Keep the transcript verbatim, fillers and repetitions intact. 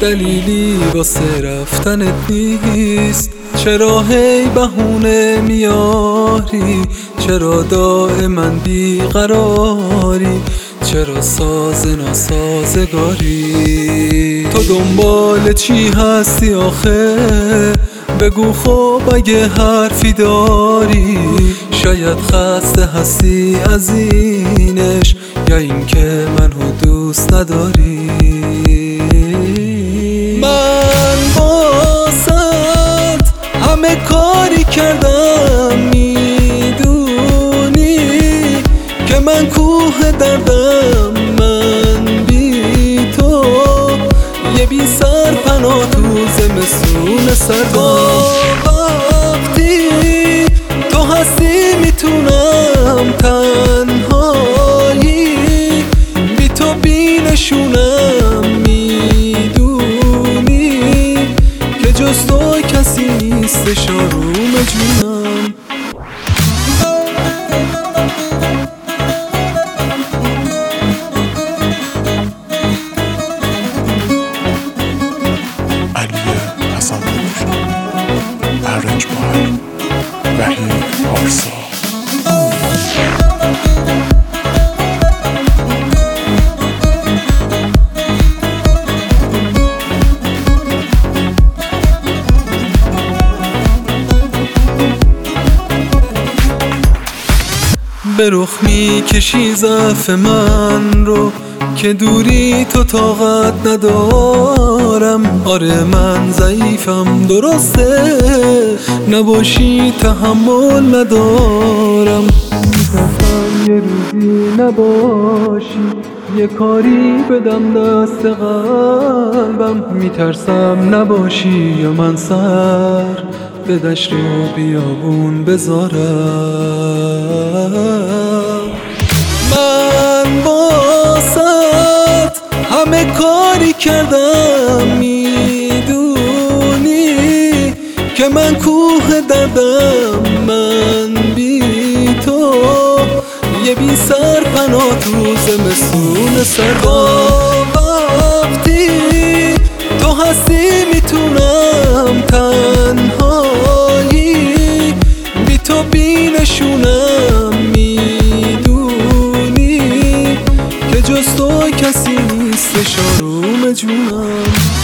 دلیلی واسه رفتنت نیست. چرا هی بهونه میاری؟ چرا دائما بیقراری؟ چرا ساز ناسازگاری؟ تو دنبال چی هستی آخه؟ بگو خب اگه حرفی داری. شاید خسته هستی از اینش، یا اینکه منو دوست نداری. من باست همه کاری کردم، میدونی که من کوه دردم. من بی تو یه بی سر پناه تو زمستون سردم. وقتی تو هستی میتونم تنهایی بی تو بی نشونم. میدونی که جز تو کسی نیستش آروم جونم. Arranged by Wahid Parsa. به رخ میکشی ضعف من رو که دوری تو طاقت ندارم. آره من ضعیفم درسته، نباشی تحمل ندارم. میترسم یه روزی نباشی، یه کاری بدم دست قلبم. میترسم نباشی یا من سر به دشت و بیابون بذارم. من باست همه کاری کردم، میدونی که من کوه دردم. من بی تو یه بی سر پناه تو زمستون سردم. وقتی تو هستی میتونم تنهایی بی تو بی نشونم. میدونی که جز تو کسی نیستش آروم جونم.